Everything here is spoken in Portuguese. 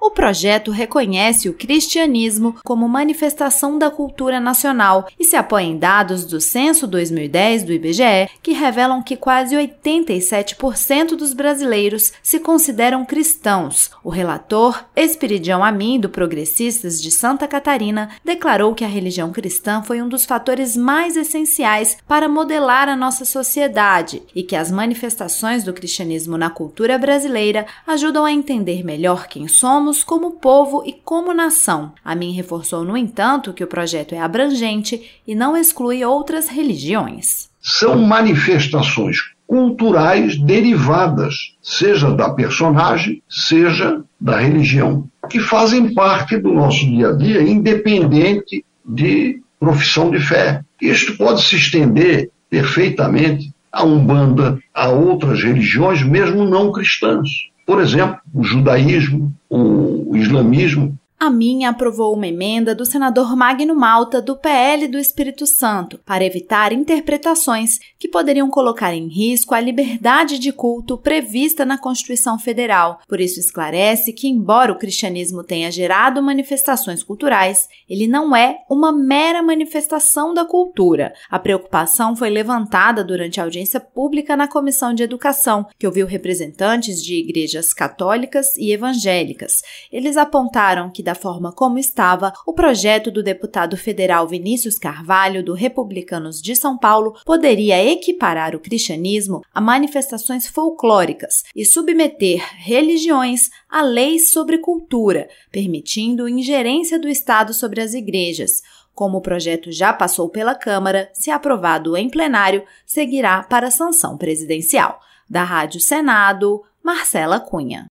O projeto reconhece o cristianismo como manifestação da cultura nacional e se apoia em dados do Censo 2010 do IBGE, que revelam que quase 87% dos brasileiros se consideram cristãos. O relator Esperidião Amin, do Progressistas de Santa Catarina, declarou que a religião cristã foi um dos fatores mais essenciais para modelar a nossa sociedade e que as manifestações do cristianismo na cultura brasileira ajudam a entender melhor quem somos como povo e como nação. Amin reforçou, no entanto, que o projeto é abrangente e não exclui outras religiões. São manifestações culturais derivadas, seja da personagem, seja da religião, que fazem parte do nosso dia a dia, independente de profissão de fé. Isto pode se estender perfeitamente a Umbanda, a outras religiões, mesmo não cristãs. Por exemplo, o judaísmo, o islamismo. Amin aprovou uma emenda do senador Magno Malta, do PL do Espírito Santo, para evitar interpretações que poderiam colocar em risco a liberdade de culto prevista na Constituição Federal. Por isso esclarece que, embora o cristianismo tenha gerado manifestações culturais, ele não é uma mera manifestação da cultura. A preocupação foi levantada durante a audiência pública na Comissão de Educação, que ouviu representantes de igrejas católicas e evangélicas. Eles apontaram que, da forma como estava, o projeto do deputado federal Vinícius Carvalho, do Republicanos de São Paulo, poderia equiparar o cristianismo a manifestações folclóricas e submeter religiões a leis sobre cultura, permitindo ingerência do Estado sobre as igrejas. Como o projeto já passou pela Câmara, se aprovado em plenário, seguirá para a sanção presidencial. Da Rádio Senado, Marcela Cunha.